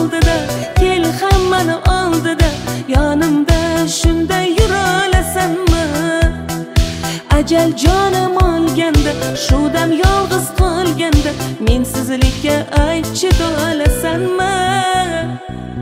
oldida, kel hammani oldida, yonimda shunday yura olasanmi? Ajal jonim olganda, shu dam yolg'iz qolganda, mensizlikka ayt chidolasanmi?